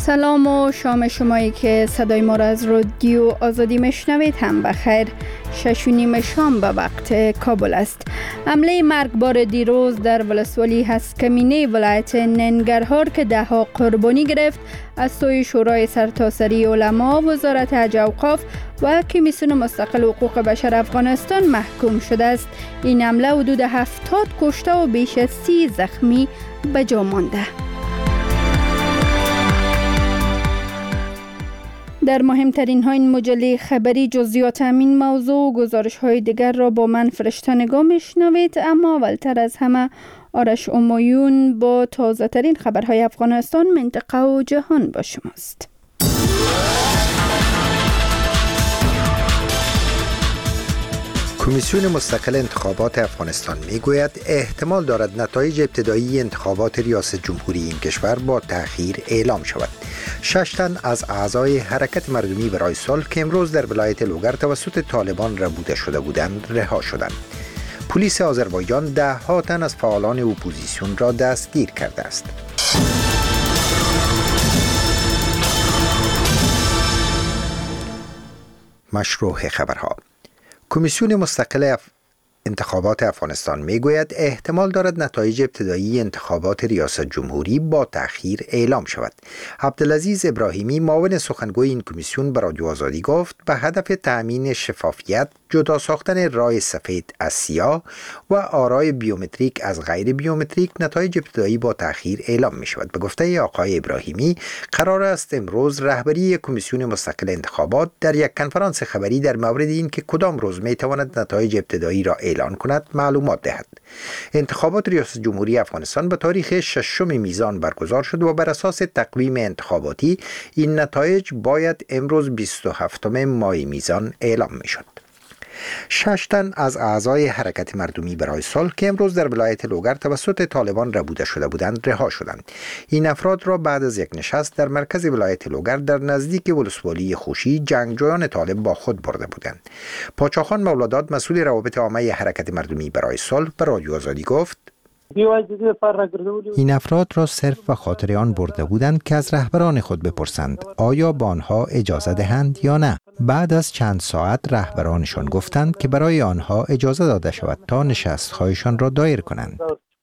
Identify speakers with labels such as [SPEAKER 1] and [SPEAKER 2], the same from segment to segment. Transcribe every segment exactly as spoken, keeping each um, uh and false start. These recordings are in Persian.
[SPEAKER 1] سلام و شام شمایی که صدای ما را از رادیو آزادی میشنوید هم بخیر. شش و نیم شام به وقت کابل است. حمله مرگبار دیروز در ولسوالی هسکمینه ولایت ننگرهار که ده ها قربانی گرفت از سوی شورای سرتاسری علما، وزارت حج و اوقاف و کمیسیون مستقل حقوق بشر افغانستان محکوم شده است. این حمله حدود هفتاد کشته و بیش از سی زخمی به جا مانده. در مهمترین ها این مجله خبری جزئیات همین موضوع و گزارش های دیگر را با من فرشته نگاه میشنوید، اما اولتر از همه آرش امایون با تازه ترین خبرهای افغانستان، منطقه و جهان با شماست.
[SPEAKER 2] کمیسیون مستقل انتخابات افغانستان میگوید احتمال دارد نتایج ابتدایی انتخابات ریاست جمهوری این کشور با تأخیر اعلام شود. شش تن از اعضای حرکت مردمی برای صلح که امروز در ولایت لوگر توسط طالبان ربوده شده بودند رها شدند. پلیس آذربایجان ده ها تن از فعالان اپوزیسیون را دستگیر کرده است. مشروع خبرها. کمیسیون مستقل اف... انتخابات افغانستان میگوید احتمال دارد نتایج ابتدایی انتخابات ریاست جمهوری با تأخیر اعلام شود. عبدالعزیز ابراهیمی معاون سخنگوی این کمیسیون به رادیو آزادی گفت به هدف تأمین شفافیت، جدا ساختن رای سفید از سیاه و آرای بیومتریک از غیر بیومتریک، نتایج ابتدایی با تأخیر اعلام می شود. به گفته آقای ابراهیمی قرار است امروز رهبری کمیسیون مستقل انتخابات در یک کنفرانس خبری در مورد این که کدام روز می تواند نتایج ابتدایی را اعلان کند معلومات دهد. انتخابات ریاست جمهوری افغانستان به تاریخ ششم میزان برگزار شد و بر اساس تقویم انتخاباتی این نتایج باید امروز بیست و هفتم ماه میزان اعلام می شد. شش تن از اعضای حرکت مردمی برای صلح که امروز در ولایت لوگر توسط طالبان ربوده شده بودند رها شدند. این افراد را بعد از یک نشست در مرکز ولایت لوگر در نزدیک ولسوالی خوشی جنگجویان طالب با خود برده بودند. پاچاخان مولاداد مسئول روابط عامه حرکت مردمی برای صلح به رادیو آزادی گفت این افراد را صرف و خاطر آن برده بودند که از رهبران خود بپرسند آیا با آنها اجازه دهند یا نه. بعد از چند ساعت رهبرانشان گفتند که برای آنها اجازه داده شود تا نشست‌هایشان را دایر کنند.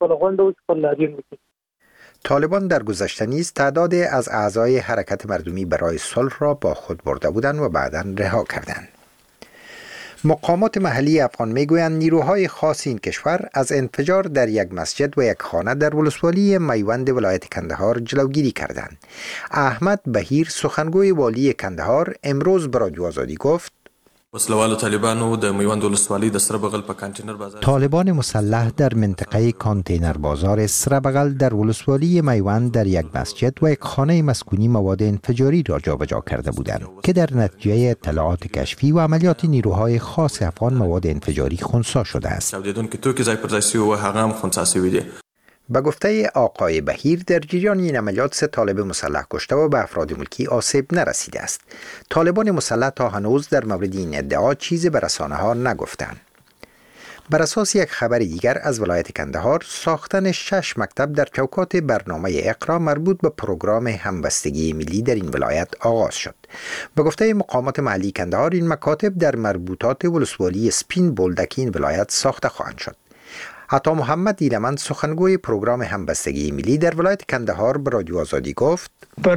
[SPEAKER 2] طالبان در گذشته نیز تعداد از اعضای حرکت مردمی برای صلح را با خود برده بودند و بعداً رها کردند. مقامات محلی افغان میگویند نیروهای خاص این کشور از انفجار در یک مسجد و یک خانه در ولسوالی میوند ولایت کندهار جلوگیری کردند. احمد بهیر سخنگوی والی کندهار امروز به رادیو آزادی گفت طالبان مسلح در منطقه کانتینر بازار سره بغل در ولسوالی میوند در یک مسجد و یک خانه مسکونی مواد انفجاری را جابجا کرده بودند که در نتیجه اطلاعات کشفی و عملیات نیروهای خاص افغان مواد انفجاری خنثی شده است. به گفته آقای بهیر در جریان این عملیات سه طالب مسلح کشته و به افراد ملکی آسیب نرسیده است. طالبان مسلح تا هنوز در مورد این ادعا چیزی به رسانه‌ها نگفتند. بر اساس یک خبر دیگر از ولایت کندهار، ساختن شش مکتب در چوکات برنامه اقرا مربوط به پروگرام همبستگی ملی در این ولایت آغاز شد. به گفته مقامات محلی کندهار این مکاتب در مربوطات ولسوالی سپین بولدک این ولایت ساخته خواهند شد. عطا محمد ایلمند سخنگوی پروگرام همبستگی ملی در ولایت کندهار به رادیو آزادی گفت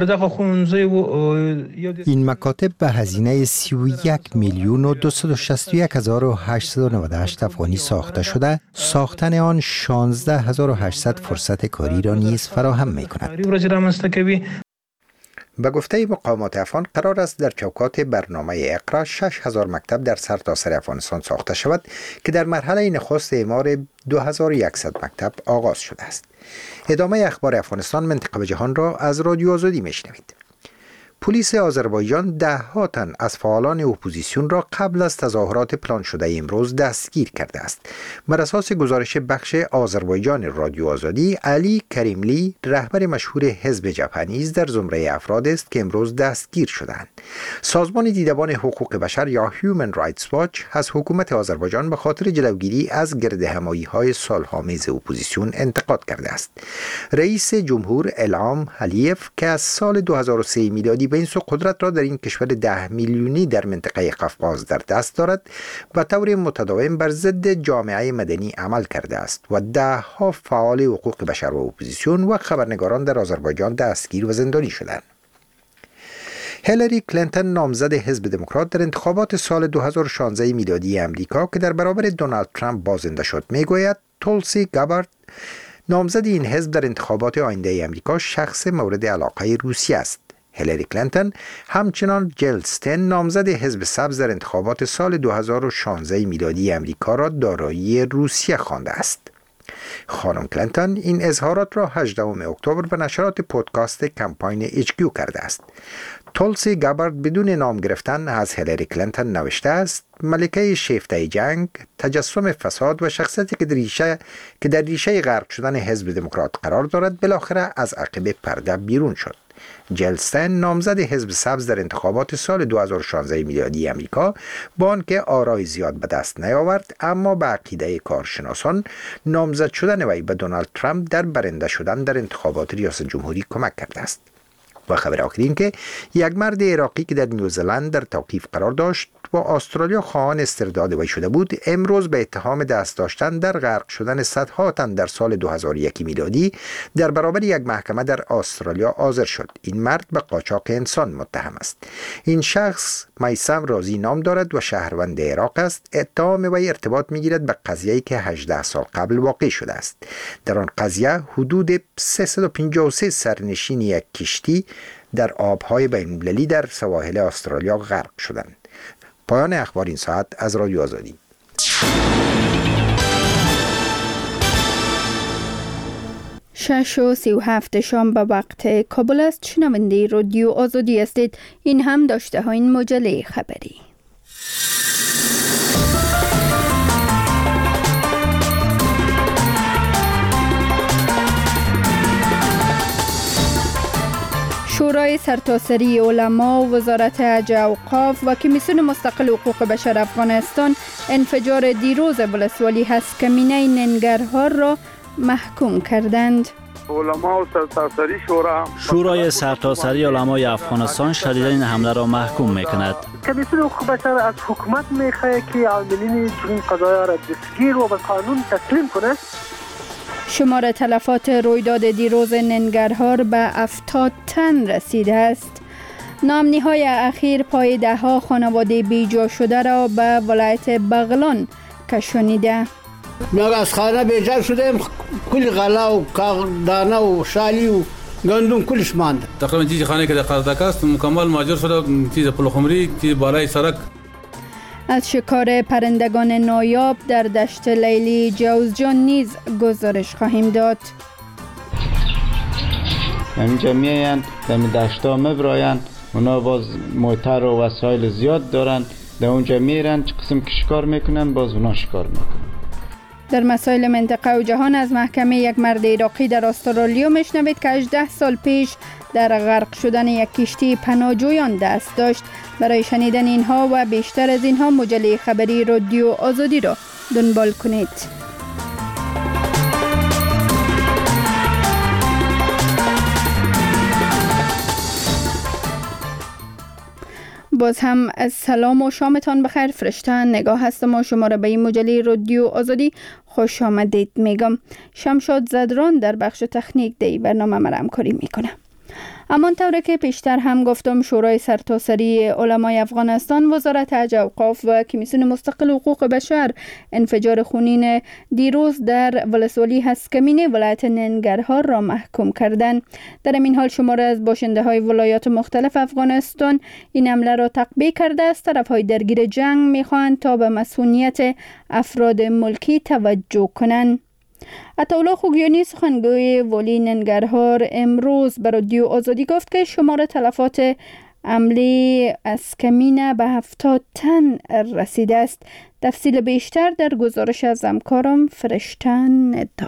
[SPEAKER 2] این مکاتب به هزینه سی و یک میلیون و دویست و شصت و یک هزار و هشتصد و نود و هشت افغانی ساخته شده. ساختن آن شانزده هزار و هشتصد فرصت کاری را نیز فراهم می کند. به گفته مقامات افغان قرار است در چوکات برنامه اقرا شش هزار مکتب در سرتاسر افغانستان ساخته شود که در مرحله نخست اعمار دو هزار و صد مکتب آغاز شده است. ادامه اخبار افغانستان، منطقه و جهان را از رادیو آزادی میشنوید. پلیس آذربایجان ده ها تن از فعالان اپوزیسیون را قبل از تظاهرات پلان شده امروز دستگیر کرده است. بر اساس گزارش بخش آذربایجان رادیو آزادی، علی کریملی رهبر مشهور حزب جبهه نیز در زمره افراد است که امروز دستگیر شدند. سازمان دیدبان حقوق بشر یا هیومن رایتس واچ از حکومت آذربایجان به خاطر جلوگیری از گردهمایی‌های صلح‌آمیز اپوزیسیون انتقاد کرده است. رئیس جمهور الهام علیف که از سال دو هزار و سه میلادی به این سو قدرت را در این کشور ده میلیونی در منطقه قفقاز در دست دارد، به طور متداوم بر ضد جامعه مدنی عمل کرده است و ده ها فعال حقوق بشر و اپوزیسیون و خبرنگاران در آذربایجان دستگیر و زندانی شدند. هیلاری کلینتون نامزد حزب دموکرات در انتخابات سال دو هزار و شانزده میلادی امریکا که در برابر دونالد ترامپ بازنده شد میگوید تولسی گابارد نامزد این حزب در انتخابات آینده امریکا شخص مورد علاقه روسیه است. هیلاری کلینتون همچنان جیل استین نامزد حزب سبز در انتخابات سال دو هزار و شانزده میلادی امریکا را دارایی روسیه خوانده است. خانم کلینتون این اظهارات را هجدهم اکتبر به نشرات پودکاست کمپاین ایچ کیو کرده است. تولسی گابارد بدون نام گرفتن از هیلاری کلینتون نوشته است: ملکه شیفته جنگ، تجسم فساد و شخصیتی که در ریشه که در ریشه غرق شدن حزب دموکرات قرار دارد بالاخره از عقب پرده بیرون شد. جیل استین نامزد حزب سبز در انتخابات سال دو هزار و شانزده میلادی امریکا با آنکه آرای زیاد به دست نیاورد، اما به عقیده کارشناسان نامزد شدن وی به دونالد ترامپ در برنده شدن در انتخابات ریاست جمهوری کمک کرده است. و خبر آخرین که یک مرد عراقی که در نیوزلند در توقیف قرار داشت و استرالیا خواهان استرداد وی شده بود، امروز به اتهام دست داشتن در غرق شدن صدها تن در سال دو هزار و یک میلادی در برابر یک محکمه در استرالیا حاضر شد. این مرد به قاچاق انسان متهم است. این شخص میثم رازی نام دارد و شهروند عراق است. اتهام وی ارتباط میگیرد به قضیه‌ای که هجده سال قبل واقع شده است. در آن قضیه حدود سیصد و پنجاه و سه سرنشین یک کشتی در آبهای بین‌المللی در سواحل استرالیا غرق شدند. پایان اخبار این ساعت از رادیو آزادی.
[SPEAKER 1] شش و سی و هفت شام به وقت کابل است. شنونده رادیو آزادی هستید. این هم داشته ها این مجله خبری. شورای سرتاسری علما، وزارت حج اوقاف و کمیسیون مستقل حقوق بشر افغانستان انفجار دیروز ولسوالی هسکمینه ننگرهار را محکوم کردند.
[SPEAKER 3] علما و سرتاسری شورا
[SPEAKER 4] شورای سرتاسری علمای افغانستان شدیداً این حمله را محکوم میکند.
[SPEAKER 3] کمیسیون حقوق بشر از حکومت میخواهد که عاملین این قضایا را دستگیر و به قانون تسلیم کند.
[SPEAKER 1] شمار تلفات رویداد دیروز ننگرهار به هفتاد تن رسیده است. نامنی‌های اخیر پای ده ها خانواده بیجا شده را به ولایت بغلان کشانیده.
[SPEAKER 5] ما از خانه بیجا شدیم، کل غلا و دانه و شالی و گندم کلش ماند.
[SPEAKER 6] تقریبا چیز خانه که در قرضک است مکمل ماجر شده، چیز پلخمری چیز بالای سرک.
[SPEAKER 1] از شکار پرندگان نایاب در دشت لیلی جوزجان نیز گزارش خواهیم داد.
[SPEAKER 7] اینجا میایند در دشتا مبرایند، اونا باز موتر و وسایل زیاد دارند، در اونجا میرند چه قسم که شکار میکنن باز اونا شکار میکنن.
[SPEAKER 1] در مسائل منطقه و جهان از محکمه یک مرد عراقی در استرالیا میشنوید که هجده سال پیش در غرق شدن یک کشتی پناهجویان دست داشت. برای شنیدن اینها و بیشتر از اینها مجله خبری رادیو آزادی را دنبال کنید. باز هم از سلام و شامتان بخیر. فرشته نگاه هستم و شما را به این مجله رادیو آزادی خوش آمدید میگم. شمشاد زدران در بخش تکنیک دی برنامه مرا همکاری میکنه. امان طوره که پیشتر هم گفتم، شورای سرتاسری علمای افغانستان، وزارت حج اوقاف و کمیسیون مستقل حقوق بشر انفجار خونین دیروز در ولسوالی هسکمینه ولایت ننگرهار را محکوم کردند. در این حال شماره از باشنده های ولایات مختلف افغانستان این حمله را تقبیح کرده است. طرف های درگیر جنگ میخواهند تا به مسئولیت افراد ملکی توجه کنند. عطاالله خوگیانی سخنگوی والی ننگرهار امروز به رادیو آزادی گفت که شمار تلفات حمله از کمینه به هفتاد تن رسیده است. تفصیل بیشتر در گزارش از همکارم فرشته ندا.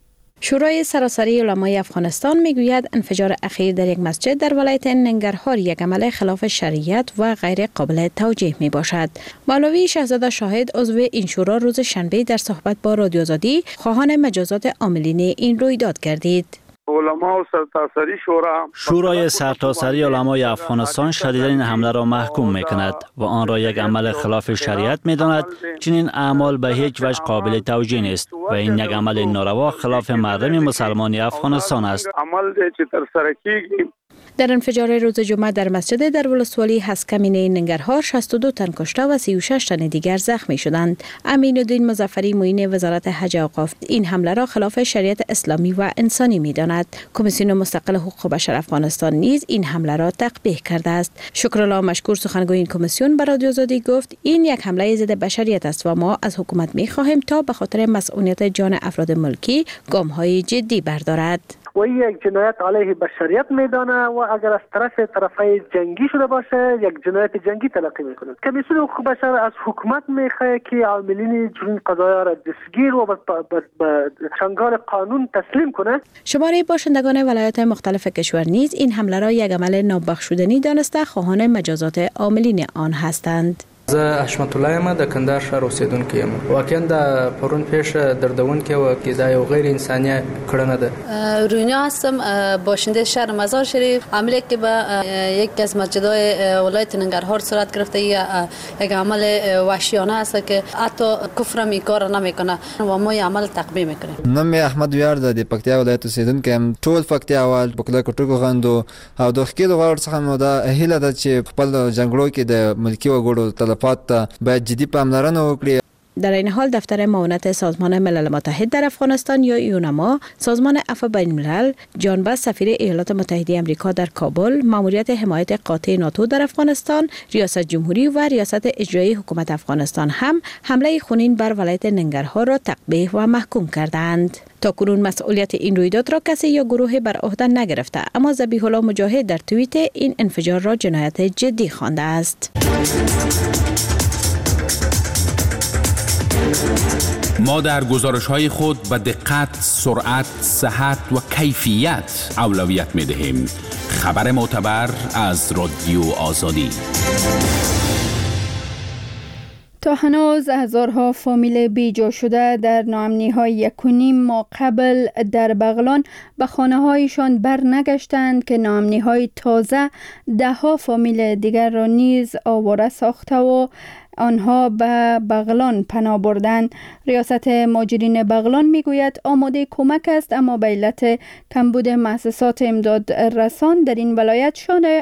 [SPEAKER 8] شورای سراسری علمای افغانستان میگوید انفجار اخیر در یک مسجد در ولایت ننگرهار یک عمل خلاف شریعت و غیر قابل توجیه می باشد. مولوی شهزاده شاهد عضو این شورا روز شنبه در صحبت با رادیو آزادی خواهان مجازات عاملین این رویداد گردید.
[SPEAKER 9] علما و سرتاسری شورا
[SPEAKER 4] شورای سرتاسری علمای افغانستان شدیداً این حمله را محکوم میکند و آن را یک عمل خلاف شریعت میداند. چنین اعمال به هیچ وجه قابل توجیه نیست و این یک عمل ناروا خلاف مردم مسلمان افغانستان است.
[SPEAKER 9] عمل چې تر سره کیږي.
[SPEAKER 8] در انفجار روز جمعه در مسجد در ولسوالی هسکمینه ننگرهار شصت و دو تن کشته و سی و شش تن دیگر زخمی شدند. امین الدین مظفری معین وزارت حج و اوقاف این حمله را خلاف شریعت اسلامی و انسانی می‌داند. کمیسیون مستقل حقوق بشر افغانستان نیز این حمله را تقبیح کرده است. شکرالله مشکور سخنگوی این کمیسیون به رادیو آزادی گفت این یک حمله ضد بشریت است و ما از حکومت می‌خواهیم تا به خاطر مسئولیت جان افراد ملکی گام‌های جدی بردارد.
[SPEAKER 3] و این یک جنایت علیه بشریت میدانه و اگر از طرف طرفای جنگی شده باشه یک جنایت جنگی تلقی میکنه. کمیسیون حقوق بشر از حکومت میخواد که عاملین چنین قضایا را دستگیر و به چنگال قانون تسلیم کنه.
[SPEAKER 8] شماره باشندگان ولایات مختلف کشور نیز این حمله را یک عمل نابخشودنی دانسته خواهان مجازات عاملین آن هستند.
[SPEAKER 10] زه حشمت الله یم د کندهار ښار اوسیدونکی یم. واقعا د پرون پیښه دردونکې وه که دا یو غیر انساني کړنه ده.
[SPEAKER 11] روینیا هستم، باشنده شهر مزار شریف. عملی که به یک از مسجدهای ولایت ننگرهار صورت گرفته یک عمل وحشیانه است که حتی کفر هم این کار نمیکنه و ما این عمل تقبیح میکنیم.
[SPEAKER 12] نام احمد ویار د پکتیا ولایت اوسیدونکی یم. ټول پکتیاوال په کله کټو غندو او د خکې د غوړ څخه نو دا هیله ده چې خپل جنگلو کې د ملکی وګړو باید جدی پاملرنه وکړي.
[SPEAKER 8] در این حال دفتر معاونت سازمان ملل متحد در افغانستان یا یونما، سازمان عفو بین الملل، جان باز سفیر ایالات متحده آمریکا در کابل، ماموریت حمایت قاطع ناتو در افغانستان، ریاست جمهوری و ریاست اجرایی حکومت افغانستان هم حمله خونین بر ولایت ننگرهار را تقبیح و محکوم کردند. تاکنون مسئولیت این رویداد را کسی یا گروهی بر عهده نگرفته، اما ذبیح الله مجاهد در توییت این انفجار را جنایت جدی خوانده است.
[SPEAKER 13] ما در گزارش‌های خود به دقت، سرعت، صحت و کیفیت اولویت می‌دهیم. خبر معتبر از رادیو آزادی.
[SPEAKER 1] تا هنوز هزارها فامیل بیجا شده در ناامنی‌های یک و نیم ماه قبل در بغلان به خانه‌هایشان برنگشتند که ناامنی‌های تازه ده‌ها فامیل دیگر را نیز آواره ساخته و آنها به بغلان پناه بردند. ریاست مهاجرین بغلان میگوید آماده کمک است، اما به علت کمبود مؤسسات امداد رسان در این ولایت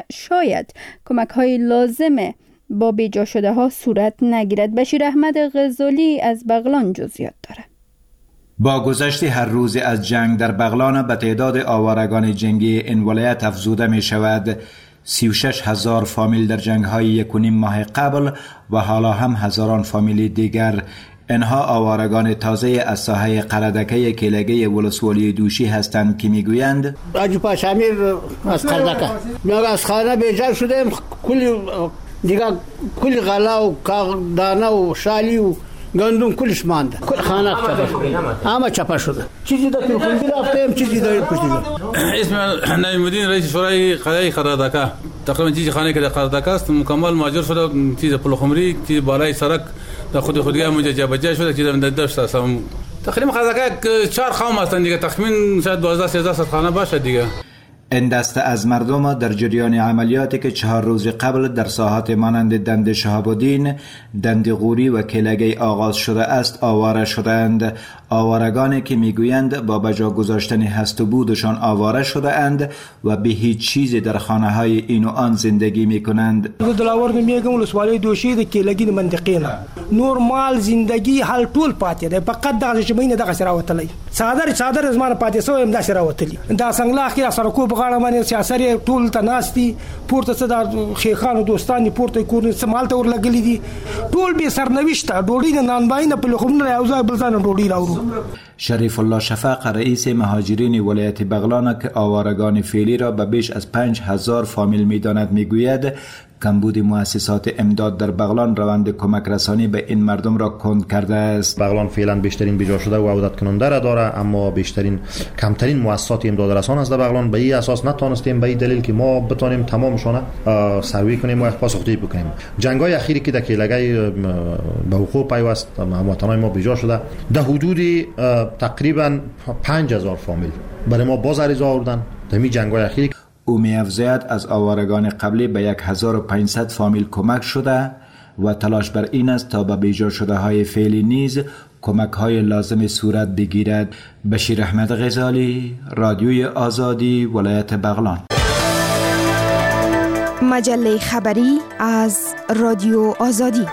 [SPEAKER 1] شاید کمک های لازم با بیجا شده ها صورت نگیرد. بشیر احمد غزالی از بغلان جزئیات دارد.
[SPEAKER 14] با گذشت هر روز از جنگ در بغلان به تعداد آوارگان جنگی این ولایت افزوده می شود. سی و شش هزار فامیل در جنگ های یک و نیم ماه قبل و حالا هم هزاران فامیل دیگر. اینها آوارگان تازه از ساحه قردکه کلگه ولسوالی دوشی هستند که میگویند
[SPEAKER 5] راجو پاشامیر از قردکه میگه از خانه بیجار شدیم، کلی دیگه کلی غلا و دانه و شالی و گندم کلش مانده، کل خانه چپا شده، همه چپا شده. چیزی در پلخونگی رفتیم، چیزی در پشتی
[SPEAKER 6] اسم نایم‌الدین رئیس شورای قلعه قردکه. تقریبا چیزی خانه که در قردکه است مکمل ماجر شده، چیز پلخمری، چیز بالای سرک در خود خودگاه مونجا جابجا شده، چیز در دشت است. تقریبا قردکه چهار خام هستند دیگه، تقریبا شاید دوازده سیزده صد خانه باشه دیگه.
[SPEAKER 14] این دسته از مردم در جریان عملیاتی که چهار روز قبل در ساحات مانند دند شهاب‌الدین، دند غوری و کلگه آغاز شده است آواره شدند. آوارگانی که میگویند با بجا گذاشتن هست و بودشان آواره شده اند و به هیچ چیزی در خانه های این و آن زندگی میکنند.
[SPEAKER 15] دلاور میگم ولسوالی دوشی د کلگی منطقه نه نورمال زندگی حال ټول پاتې ده، فقط دغه شمینه دغه سره وتلی صادر صادر زمانه پاتې سو هم دا سره وتلی دا څنګه اخر سره کو بغاړه باندې سیاسي ټول تناستي پورته صدر خیخانو دوستانی پورته کور سمالته ورلګلی دي ټول به سرنوشت ډوډۍ نه نان باندې په لخمنه اوځه بل ځان ډوډۍ راوړو.
[SPEAKER 14] شریف الله شفق رئیس مهاجرین ولایت بغلان که آوارگان فعلی را به بیش از پنج هزار فامیل می‌داند میگوید کمبود مؤسسات امداد در بغلان روند کمک رسانی به این مردم را کند کرده است.
[SPEAKER 16] بغلان فعلا بیشترین بیجا شده و عودت کننده را داره، اما بیشترین کمترین مؤسسات امداد رسان است در بغلان. به این اساس نتونستیم به این دلیل که ما بتونیم تمامشون سروی کنیم و پاسخگویی بکنیم. جنگ‌های اخیری که در کیلگی به حقوق پیوست هموطنان ما بیجا شده، در حدود تقریبا پنج هزار فامیل برای ما باز عریضه آوردن در این جنگ‌های اخیری.
[SPEAKER 14] او می‌افزاید از آوارگان قبلی به هزار و پانصد فامیل کمک شده و تلاش بر این است تا به بیجا شده های فعلی نیز کمک های لازم صورت بگیرد. بشیر احمد غزالی، رادیوی آزادی، ولایت بغلان.
[SPEAKER 17] مجله خبری از رادیو آزادی.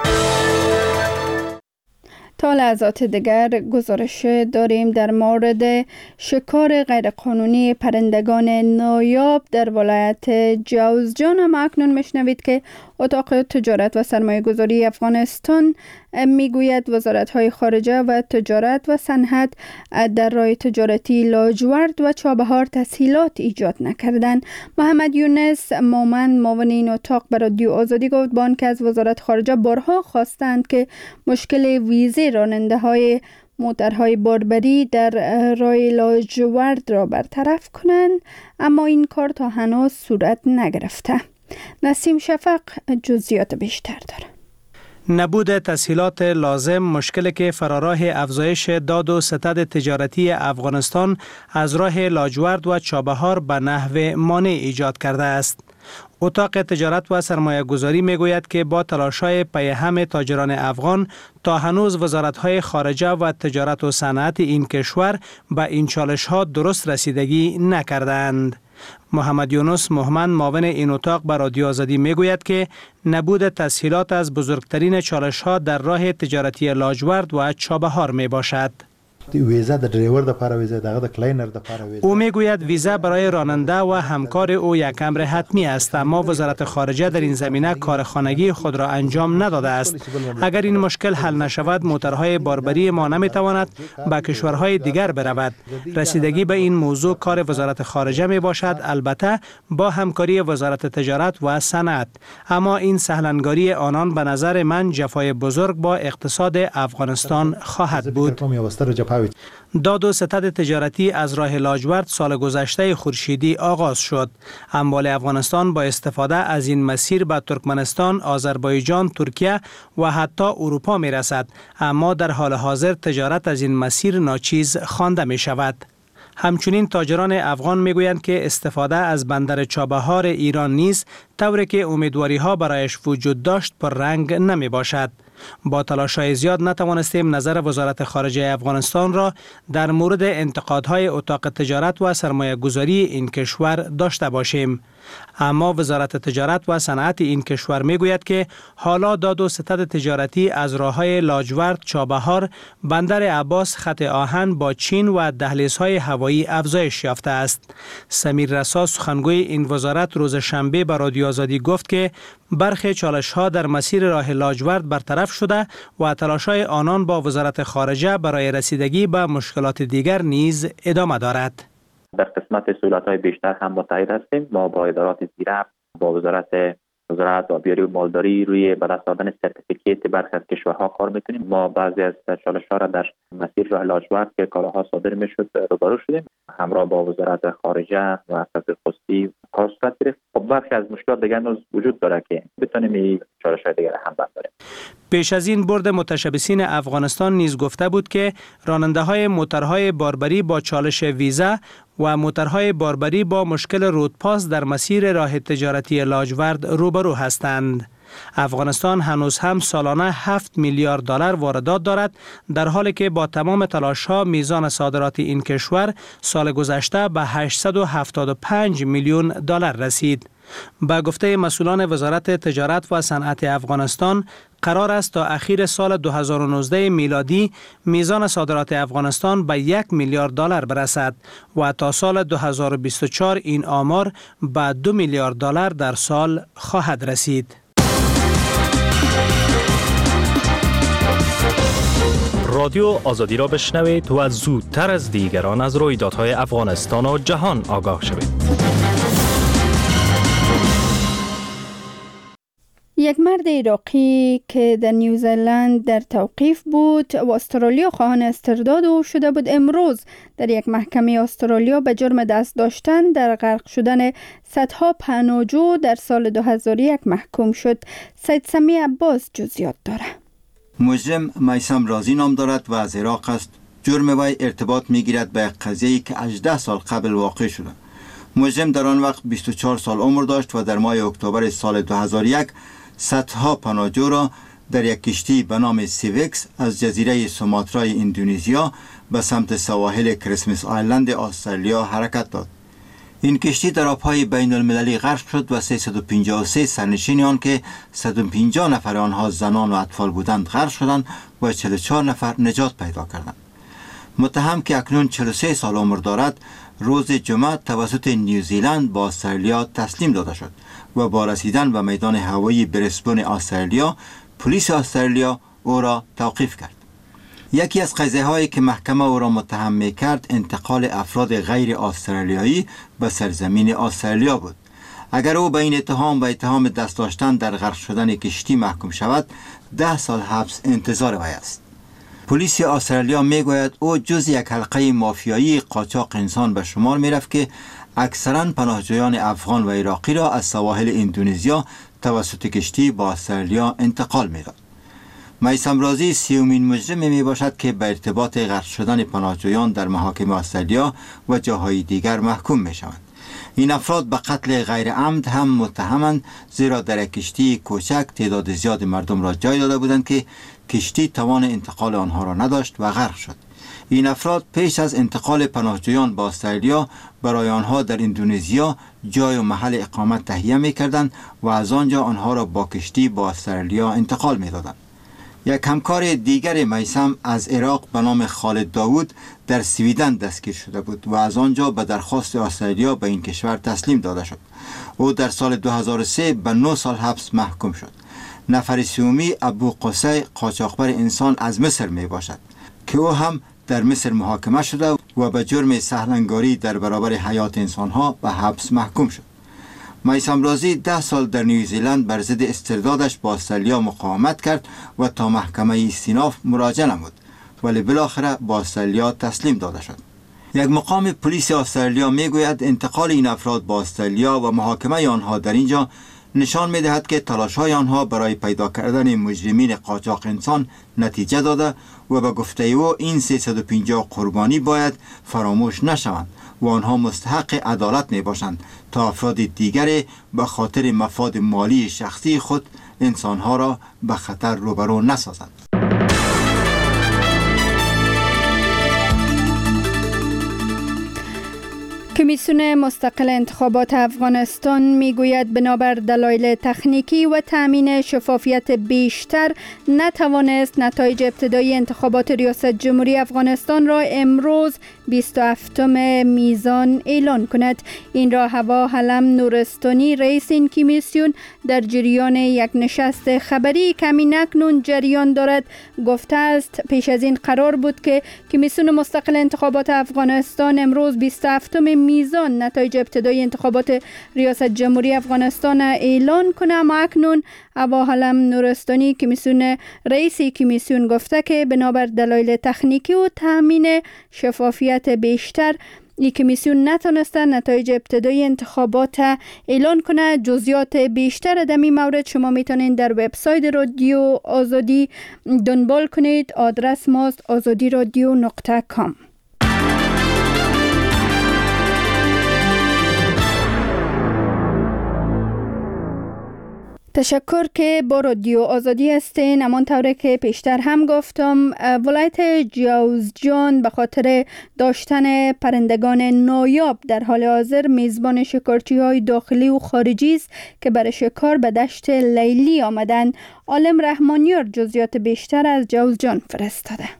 [SPEAKER 1] تا لحظات دیگر گزارش داریم در مورد شکار غیرقانونی پرندگان نایاب در ولایت جوزجان. اما اکنون میشنوید که اتاق تجارت و سرمایه گذاری افغانستان میگوید وزارت‌های خارجه و تجارت و صنعت در راه تجارتی لاجورد و چابهار تسهیلات ایجاد نکردند. محمد یونس مومن معاون این اتاق بر رادیو آزادی گفت با آنکه از وزارت خارجه بارها خواستند که مشکل ویزه راننده‌های موترهای باربری در راه لاجورد را برطرف کنند، اما این کار تا هنوز صورت نگرفته. نسیم شفق جزئیات بیشتر داره.
[SPEAKER 18] نبود تسهیلات لازم مشکلی که فراراه افزایش داد و ستد تجارتی افغانستان از راه لاجورد و چابهار به نحو مانع ایجاد کرده است. اتاق تجارت و سرمایه گذاری می گوید که با تلاش‌های پیهم تاجران افغان تا هنوز وزارت‌های خارجه و تجارت و صنعت این کشور به این چالش‌ها درست رسیدگی نکردند. محمد یونس مومن معاون این اتاق بر رادیو آزادی میگوید که نبود تسهیلات از بزرگترین چالش‌ها در راه تجارتی لاجورد و چابهار می باشد.
[SPEAKER 16] ویزا د ډرایور د لپاره ویزا دغه د کلاینر د لپاره ویزا.
[SPEAKER 18] او میگوید ویزا برای راننده و همکار او یک امر حتمی است، اما وزارت خارجه در این زمینه کار خانگی خود را انجام نداده است. اگر این مشکل حل نشود موترهای باربری ما نمیتواند به کشورهای دیگر برود. رسیدگی به این موضوع کار وزارت خارجه می باشد، البته با همکاری وزارت تجارت و صنعت، اما این سهلنگاری آنان به نظر من جفای بزرگ با اقتصاد افغانستان خواهد بود. داد و ستد تجارتی از راه لاجورد سال گذشته خورشیدی آغاز شد. اموال افغانستان با استفاده از این مسیر به ترکمنستان، آذربایجان، ترکیه و حتی اروپا می رسد، اما در حال حاضر تجارت از این مسیر ناچیز خوانده می شود. همچنین تاجران افغان میگویند که استفاده از بندر چابهار ایران نیز طوری که امیدواری ها برایش وجود داشت پر رنگ نمی باشد. با تلاش‌های زیاد نتوانستیم نظر وزارت خارجه افغانستان را در مورد انتقادهای اتاق تجارت و سرمایه گذاری این کشور داشته باشیم. اما وزارت تجارت و صنعت این کشور میگوید که حالا داد و ستد تجارتی از راههای لاجورد، چابهار، بندر عباس، خط آهن با چین و دهلیزهای هوایی افزایش یافته است. سمیر رسا سخنگوی این وزارت روز شنبه به رادیو آزادی گفت که برخی چالش‌ها در مسیر راه لاجورد برطرف شده و تلاش‌های آنان با وزارت خارجه برای رسیدگی به مشکلات دیگر نیز ادامه دارد.
[SPEAKER 19] در قسمت سهولت‌های بیشتر هم متحد هستیم. ما با ادارات زیرفت، با وزارت وزارت آبیاری و مالداری روی به دست آوردن سرتیفیکیت برخی از کشورها کار میکنیم. ما بعضی از چالش‌ها را در مسیر راه لاجورد که کالاها صادر میشد روبرو شدیم. همراه با وزارت خارجه و سفیر خصوصی کار صورت گرفت. خب برخی از مشکلات دیگر نیز وجود داره که بتونیم این چالش‌های دیگر هم برداریم.
[SPEAKER 18] پیش از این بورد متشبثین افغانستان نیز گفته بود که راننده‌های موترهای باربری با چالش ویزا و موترهای باربری با مشکل رودپاس در مسیر راه تجارتی لاجورد روبرو هستند. افغانستان هنوز هم سالانه هفت میلیارد دلار واردات دارد، در حالی که با تمام تلاش‌ها میزان صادرات این کشور سال گذشته به هشتصد و هفتاد و پنج میلیون دلار رسید. با گفته مسئولان وزارت تجارت و صنعت افغانستان قرار است تا اخیر سال دو هزار و نوزده میلادی میزان صادرات افغانستان به یک میلیارد دلار برسد و تا سال دو هزار و بیست و چهار این آمار به دو میلیارد دلار در سال خواهد رسید.
[SPEAKER 20] رادیو آزادی را بشنوید و زودتر از دیگران از رویدادهای افغانستان و جهان آگاه شوید.
[SPEAKER 1] یک مرد عراقی که در نیوزلند در توقیف بود و استرالیا خواهان استرداد او شده بود، امروز در یک محکمه استرالیا به جرم دست داشتن در غرق شدن صدها پناهجو در سال دو هزار و یک محکوم شد. سید سمی عباس جزئیات داره.
[SPEAKER 21] مجرم میثم رازی نام دارد و از عراق است. جرم وی ارتباط میگیرد به قضیه‌ای که هجده سال قبل واقع شده. مجرم در آن وقت بیست و چهار سال عمر داشت و در ماه اکتبر سال دو هزار و یک صدها پناهجو را در یک کشتی به نام سیوکس از جزیره سوماترای اندونزیا به سمت سواحل کریسمس آیلند استرالیا حرکت داد. این کشتی در آبهای بین المللی غرق شد و سیصد و پنجاه و سه سرنشین آن که صد و پنجاه نفر آنها زنان و اطفال بودند غرق شدند و چهل و چهار نفر نجات پیدا کردند. متهم که اکنون چهل و سه سال عمر دارد، روز جمعه توسط نیوزیلند با استرالیا تسلیم داده شد و با رسیدن به میدان هوایی بریسبن استرالیا، پلیس استرالیا او را توقیف کرد. یکی از قضیه هایی که محکمه او را متهم می کرد انتقال افراد غیر استرالیایی به سرزمین استرالیا بود. اگر او به این اتهام و اتهام دست داشتن در غرق شدن کشتی محکوم شود، ده سال حبس انتظار وی است. پلیس استرالیا می گوید او جز یک حلقه مافیایی قاچاق انسان به شمار می رفت که اکثرا پناهجویان افغان و عراقی را از سواحل اندونزیا توسط کشتی با استرالیا انتقال می داد. میثم رازی سیومین مجرم می باشد که به ارتباط غرق شدن پناهجویان در محاکم استرالیا و جاهای دیگر محکوم می شوند. این افراد به قتل غیر عمد هم متهمند، زیرا در کشتی کوچک تعداد زیاد مردم را جای داده بودند که کشتی توان انتقال آنها را نداشت و غرق شد. این افراد پیش از انتقال پناهجویان با استرالیا برای آنها در اندونزیا جای و محل اقامت تهیه می کردند و از آنجا آنها را با کشتی با استرالیا انتقال می دادند. یک همکار دیگر میثم از عراق به نام خالد داوود در سویدن دستگیر شده بود و از آنجا به درخواست استرالیا به این کشور تسلیم داده شد. او در سال دو هزار و سه به نه سال حبس محکوم شد. نفر سومی ابو قصی قاچاقبر انسان از مصر می باشد که او هم در مصر محاکمه شده و به جرم سهلنگاری در برابر حیات انسانها به حبس محکوم شد. میثم رازی ده سال در نیوزیلند بر ضد استردادش با استرالیا مقاومت کرد و تا محکمه استیناف مراجعه نمود، ولی بالاخره با استرالیا تسلیم داده شد. یک مقام پلیس استرالیا میگوید انتقال این افراد با استرالیا و محاکمه آنها در اینجا نشان می‌دهد که تلاش‌های آنها برای پیدا کردن مجرمین قاچاق انسان نتیجه داده و به گفته او این سیصد و پنجاه قربانی باید فراموش نشوند و آنها مستحق عدالت میباشند تا افراد دیگر به خاطر مفاد مالی شخصی خود انسانها را به خطر روبرو نسازند.
[SPEAKER 1] کمیسیون مستقل انتخابات افغانستان میگوید بنابر دلایل تکنیکی و تامین شفافیت بیشتر نتوانست نتایج ابتدایی انتخابات ریاست جمهوری افغانستان را امروز بیست و هفتم میزان اعلان کند. این را هوا حلم نورستانی رئیس این کمیسیون در جریان یک نشست خبری که اکنون جریان دارد گفته است پیش از این قرار بود که کمیسیون مستقل انتخابات افغانستان امروز بیست و هفتم میزان نتایج ابتدایی انتخابات ریاست جمهوری افغانستان اعلان کنه، اما اکنون هوا حلم نورستانی کمیسیون رئیس کمیسیون گفته که بنابر دلایل تکنیکی و تامین شفافیت بیشتر این کمیسیون نتونسته نتایج ابتدایی انتخابات اعلان کنه. جزئیات بیشتر در این مورد شما میتونید در وبسایت رادیو آزادی دنبال کنید. آدرس ماست آزادی رادیو نقطه کام. تشکر که با رادیو آزادی هستین. همان طوری که پیشتر هم گفتم ولایت جوزجان به خاطر داشتن پرندگان نایاب در حال حاضر میزبان شکارچی های داخلی و خارجی است که برای شکار به دشت لیلی آمدن. عالم رحمانیار جزئیات بیشتر از جوزجان فرستاده.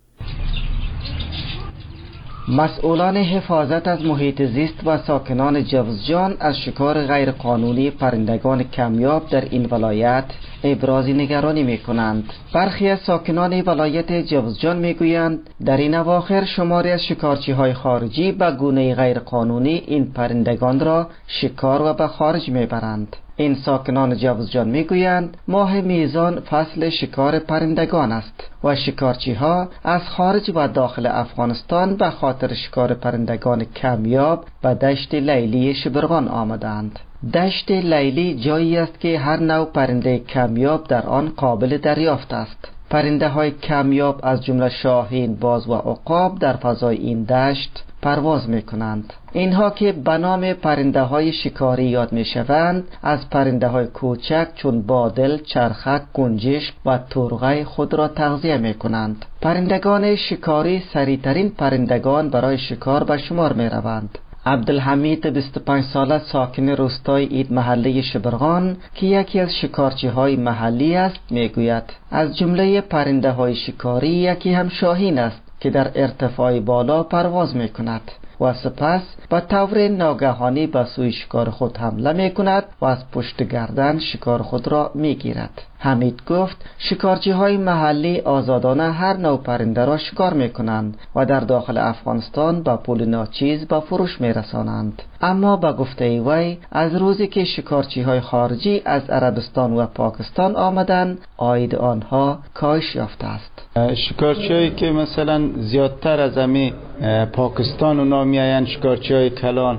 [SPEAKER 22] مسئولان حفاظت از محیط زیست و ساکنان جوزجان از شکار غیرقانونی پرندگان کمیاب در این ولایت ابراز نگرانی می کنند. برخی از ساکنان ولایت جوزجان می گویند در این اواخر شماری از شکارچی های خارجی به گونه غیر قانونی این پرندگان را شکار و به خارج می برند. این ساکنان جوزجان می گویند ماه میزان فصل شکار پرندگان است و شکارچی ها از خارج و داخل افغانستان به خاطر شکار پرندگان کمیاب به دشت لیلی شبرغان آمدند. دشت لیلی جایی است که هر نوع پرنده کمیاب در آن قابل دریافت است. پرنده های کمیاب از جمله شاهین، باز و عقاب در فضای این دشت پرواز می کنند. اینها که به نام پرنده های شکاری یاد می شوند از پرنده های کوچک چون بادل، چرخک، گنجشک و ترغه خود را تغذیه می کنند. پرندگان شکاری سریعترین پرندگان برای شکار به شمار می روند. عبدالحمید بیست و پنج ساله ساکن روستای اید محله شبرغان که یکی از شکارچی های محلی است می گوید از جمله پرنده های شکاری یکی هم شاهین است که در ارتفاع بالا پرواز می کند و سپس به طور ناگهانی به سوی شکار خود حمله می کند و از پشت گردن شکار خود را می گیرد. حمید گفت شکارچی های محلی آزادانه هر نوع پرنده را شکار می کنند و در داخل افغانستان با پول ناچیز به فروش می رسانند. اما به گفته وی از روزی که شکارچی های خارجی از عربستان و پاکستان آمدند عاید آنها کاهش یافته است.
[SPEAKER 2] شکارچی هایی که مثلا زیادتر از امی پاکستان اونا می آیند، شکارچی های کلان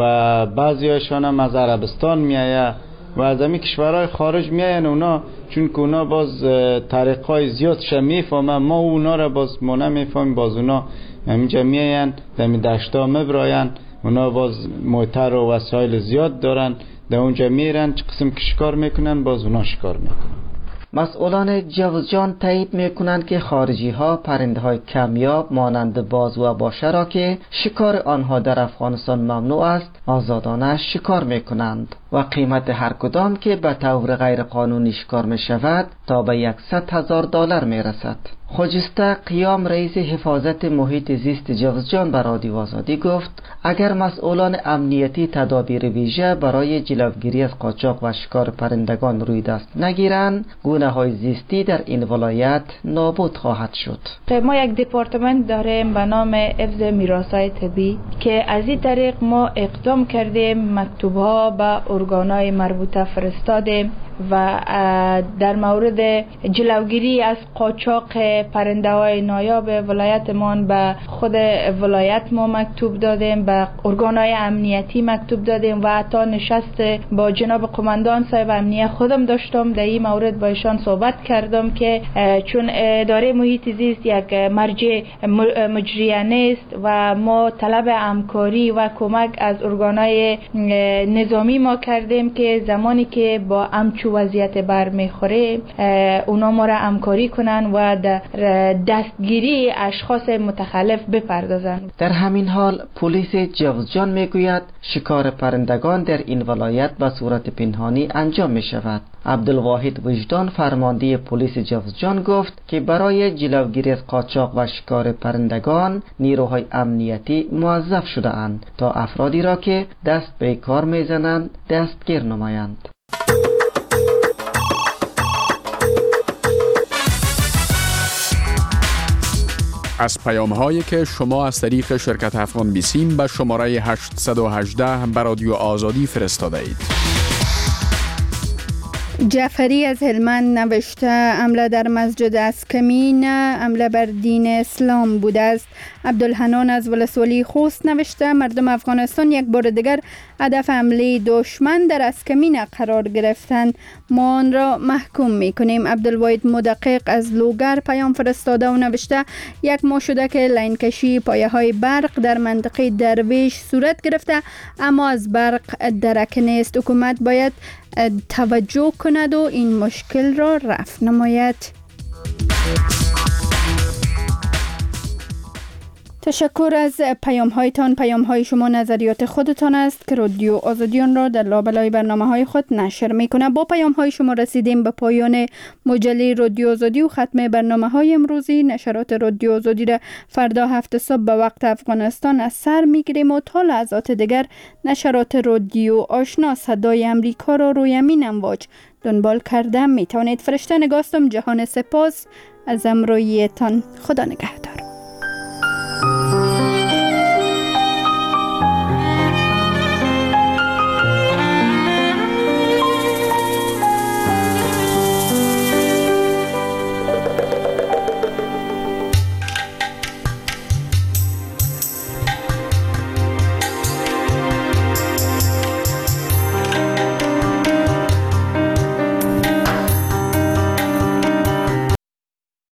[SPEAKER 2] و بعضی هاشان هم از عربستان می آیند و از امی کشورهای خارج می آیند اونا، چون که اونا باز طریق های زیادش می فهمن، ما اونا را باز ما نمی فهمیم، باز اونا همینجا می آیند دمی دشتا می براین، اونا باز موتر و وسایل زیاد دارن در اونجا میرن، چه قسم که شکار میکنن باز اونا شکار میکنن.
[SPEAKER 22] مسئولان جوزجان تایید میکنند که خارجی ها پرنده های کمیاب مانند باز و باشه را که شکار آنها در افغانستان ممنوع است آزادانه شکار میکنند و قیمت هر کدام که به طور غیر قانونی شکار می شود تا به صد هزار دلار می رسد. خجسته قیام رئیس حفاظت محیط زیست جوزجان به رادیو آزادی گفت اگر مسئولان امنیتی تدابیر ویژه برای جلوگیری از قاچاق و شکار پرندگان روی دست نگیرند گونه های زیستی در این ولایت نابود خواهد شد.
[SPEAKER 7] ما یک دپارتمنت داریم به نام حفظ میراث‌های طبیعی که از این طریق ما اقدام کردیم، مکتوب‌ها به ارگان‌های مربوطه فرستادیم و در مورد جلوگیری از قاچاق پرنده های نایاب ولایتمان به خود ولایت ما مکتوب دادیم، به ارگان‌های امنیتی مکتوب دادیم و حتی نشست با جناب قماندان صاحب امنیت خودم داشتم در این مورد با ایشان صحبت کردم که چون اداره محیط زیست یک مرجع مجریه نیست و ما طلب همکاری و کمک از ارگان‌های نظامی ما کردیم که زمانی که با همچو وضعیت برمیخوره اونا ما را همکاری کنن و در دستگیری اشخاص متخلف بپردازند.
[SPEAKER 22] در همین حال پلیس جوزجان میگوید شکار پرندگان در این ولایت به صورت پنهانی انجام می شود. عبدالواحد وجدان فرمانده پلیس جوزجان گفت که برای جلوگیری از قاچاق و شکار پرندگان نیروهای امنیتی موظف شده اند تا افرادی را که دست به کار میزنند دستگیر نمایند.
[SPEAKER 13] از پیام هایی که شما از طریق شرکت افغان بیسیم به شماره هشتصد و هجده به رادیو آزادی فرستاده اید.
[SPEAKER 1] جعفری از هلمند نوشته حمله در مسجد اسکمین حمله بر دین اسلام بوده است. عبدالحنان از ولسوالی خوست نوشته مردم افغانستان یک بار دیگر هدف حمله دشمن در اسکمین قرار گرفتند، ما آن را محکوم میکنیم. عبدالواحد مدقق از لوگر پیام فرستاده و نوشته یک ماه شده که لاین کشی پایه های برق در منطقه درویش صورت گرفته اما از برق درک نیست. حکومت باید توجه کند و این مشکل را رفع نماید. تشکر از پیام هایتان. پیام های شما نظریات خودتان است که رادیو آزادیان را در لابلای برنامه های خود نشر میکنه. با پیام های شما رسیدیم به پایان مجله رادیو آزادی و ختم برنامه های امروزی. نشرات رادیو آزادی را فردا هفت صبح به وقت افغانستان از سر میگیریم و تا لحظات دیگر نشرات رادیو آشنا صدای امریکا را روی امین امواج دنبال کرده میتوانید. فرشته نگاستم. جهان سپاس از همراهیتان. خدا نگهدار.